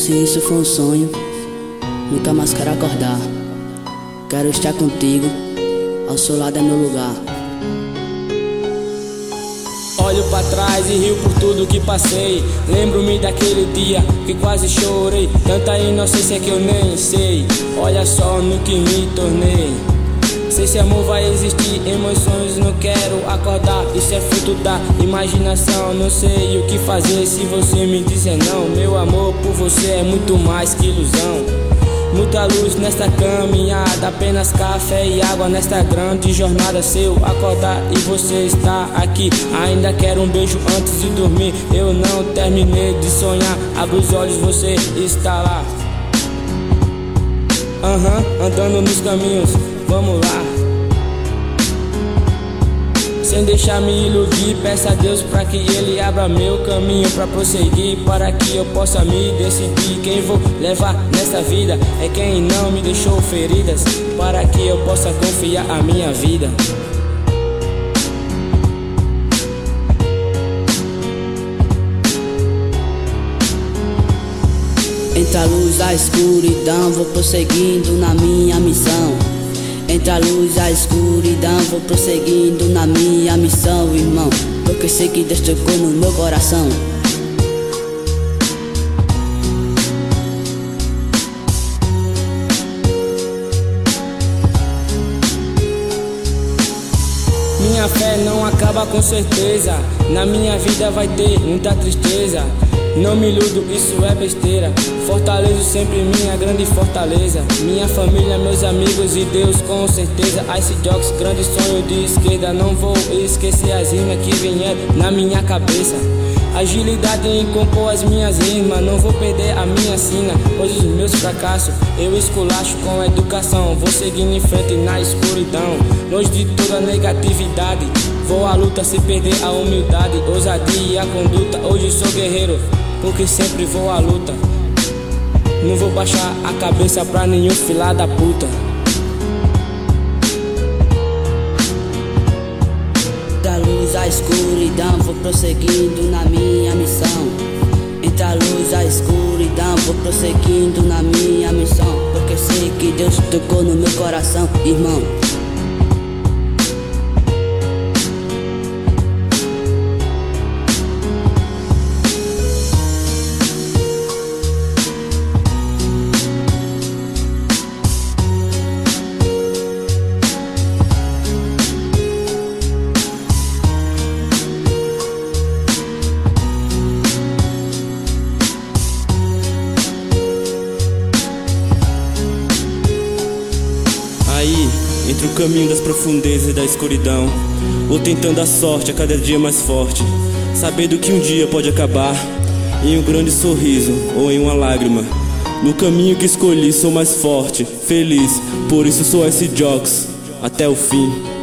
Se isso for um sonho, nunca mais quero acordar. Quero estar contigo, ao seu lado é meu lugar. Olho pra trás e rio por tudo que passei. Lembro-me daquele dia que quase chorei. Tanta inocência que eu nem sei. Olha só no que me tornei. Se esse amor vai existir em meus sonhos, não quero acordar. Isso é fruto da imaginação. Não sei o que fazer se você me disser não. Meu amor por você é muito mais que ilusão. Muita luz nesta caminhada, apenas café e água nesta grande jornada. Se eu acordar e você está aqui, ainda quero um beijo antes de dormir. Eu não terminei de sonhar, abre os olhos, você está lá. Andando nos caminhos, vamos lá. Sem deixar me iludir, peça a Deus pra que Ele abra meu caminho pra prosseguir, para que eu possa me decidir. Quem vou levar nesta vida é quem não me deixou feridas, para que eu possa confiar a minha vida. Entre a luz e a escuridão, vou prosseguindo na minha missão. Entre a luz e a escuridão, vou prosseguindo na minha missão, irmão. Porque sei que Deus tocou no meu coração. Minha fé não acaba com certeza. Na minha vida vai ter muita tristeza. Não me iludo, isso é besteira. Fortaleço sempre minha grande fortaleza. Minha família, meus amigos e Deus com certeza. Ice Jocks, grande sonho de esquerda. Não vou esquecer as rimas que vieram na minha cabeça. Agilidade em compor as minhas rimas. Não vou perder a minha sina, pois os meus fracassos eu esculacho com educação. Vou seguindo em frente na escuridão, longe de toda negatividade. Vou à luta sem perder a humildade, ousadia e a conduta. Hoje sou guerreiro, porque sempre vou à luta. Não vou baixar a cabeça pra nenhum filha da puta. Da luz à escuridão, vou prosseguindo na minha missão. Entre a luz e a escuridão, vou prosseguindo na minha missão. Porque sei que Deus tocou no meu coração, irmão. Aí, entre o caminho das profundezas e da escuridão, vou tentando a sorte a cada dia mais forte, sabendo que um dia pode acabar em um grande sorriso ou em uma lágrima. No caminho que escolhi sou mais forte, feliz, por isso sou Ice Jocks até o fim.